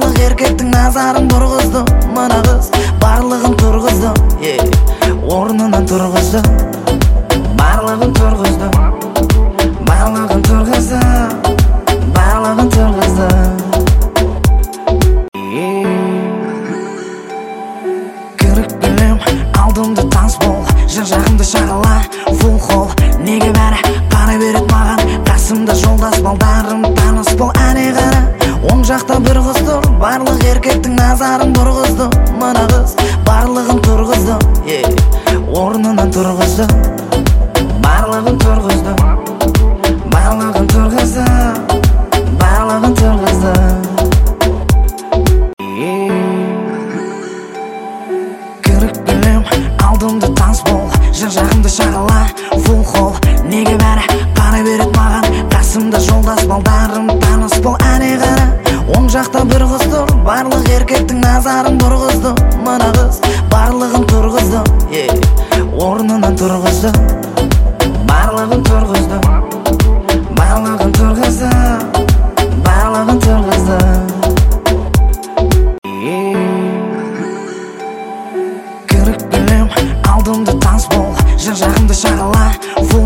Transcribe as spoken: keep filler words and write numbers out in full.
барлық еркектің назарын бұрғызды. Мына қыз барлығын тұрғызды, орнынан тұрғызды. Барлығын тұрғызды, барлығын тұрғызды, барлығын тұрғызды. Кіріп білем, алдымды таныс бол, жан жағымды шағала, фул хол. Неге бәрі қарай берет маған, қасымда жолдас балдарым таныс бол. Әне қара, оң жақта бір қыз тұр, барлық еркектің назарын бұрғызды. Мына қыз барлығын тұрғызды, орнынан тұрғызды. Барлығын тұрғызды, барлығын тұрғызды, барлығын тұрғызды. Кіріп білем, алдымды таныс бол, жан жағымды шағала, фул хол. Неге бәрі қарай берет маған, қасымда жолдас балдарым